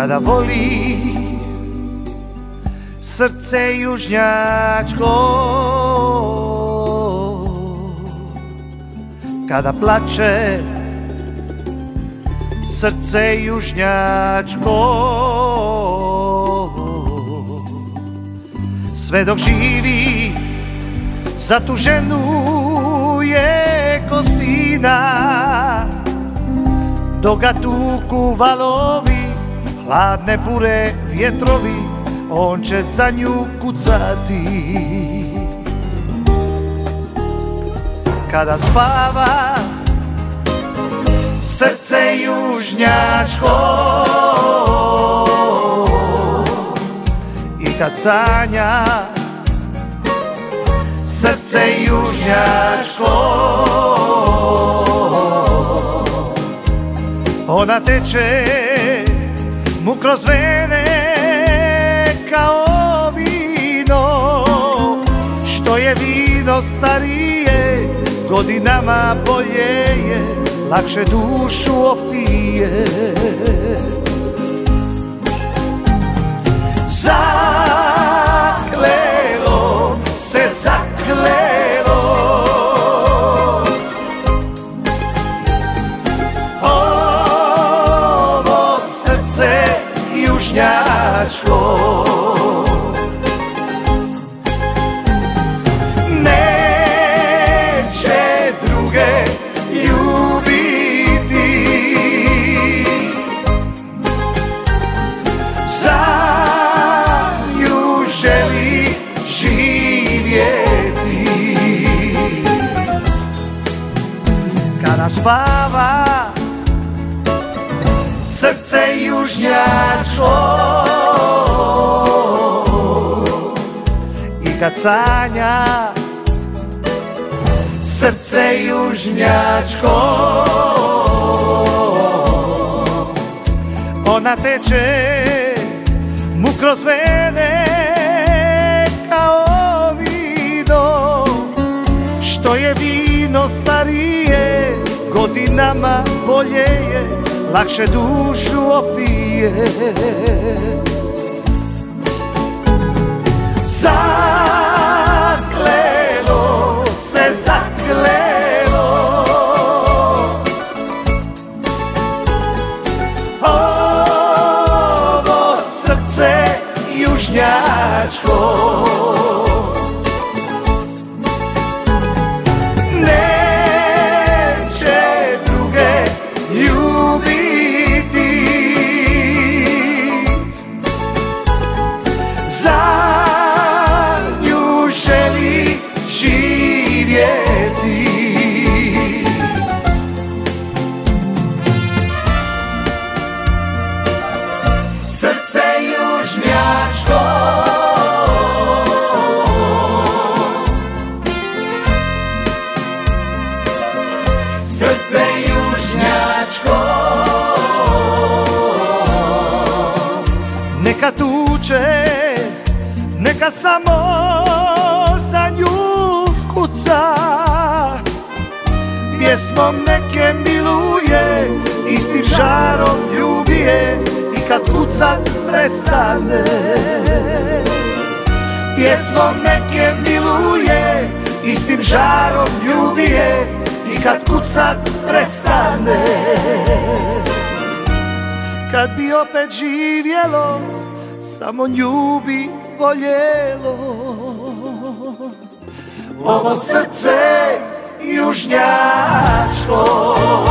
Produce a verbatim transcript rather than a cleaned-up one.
kada voli srce južnjačko, kada plače srce južnjačko, sve dok živi za tu ženu je kostina, dok ga tuku valovi, hladne bure vjetrovi, on će za nju kucati. Kada spava srce južnjačko i kad sanja srce južnjačko, ona teče mu kroz vene kao vino, što je vino starije, godinama bolje je, lakše dušu opije. Zaklelo se, zaklelo, ovo srce južnjačko, neće druge ljubiti, za nju želi živjeti. Kada spava srce južnjačko i kad sanja srce južnjačko, ona teče mu kroz vene kao vino, što je vino starije, godinama bolje je, lakše dušu opije. Zaklelo se, zaklelo, ovo srce južnjačko, neće druge ljubiti, za nju želi živjeti. Srce južnjačko, srce južnjačko, neka tuče, neka samo za nju kuca, pjesmom neke miluje, istim žarom ljubije i kad kucat prestane. Pjesmom neke miluje, istim žarom ljubije i kad kucat prestane. Kad bi opet živjelo, samo nju bi voljelo, ovo srce južnjačko.